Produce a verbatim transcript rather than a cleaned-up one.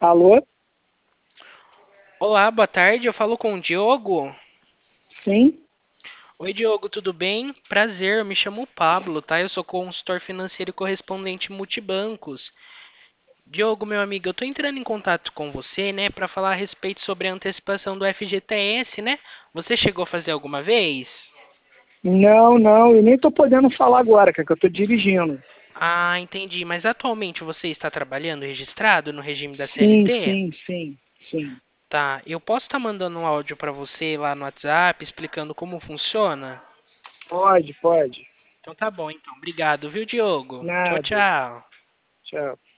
Alô? Olá, boa tarde. Eu falo com o Diogo. Sim? Oi, Diogo, tudo bem? Prazer, eu me chamo Pablo, tá? Eu sou consultor financeiro e correspondente multibancos. Diogo, meu amigo, eu tô entrando em contato com você, né, para falar a respeito sobre a antecipação do F G T S, né? Você chegou a fazer alguma vez? Não, não, eu nem tô podendo falar agora, cara, que eu tô dirigindo. Ah, entendi. Mas atualmente você está trabalhando registrado no regime da Sim, C L T? sim, sim, sim. Tá. Eu posso estar mandando um áudio para você lá no WhatsApp explicando como funciona? Pode, pode. Então tá bom, então. Obrigado, viu, Diogo? Tchau, Nada. tchau. Tchau.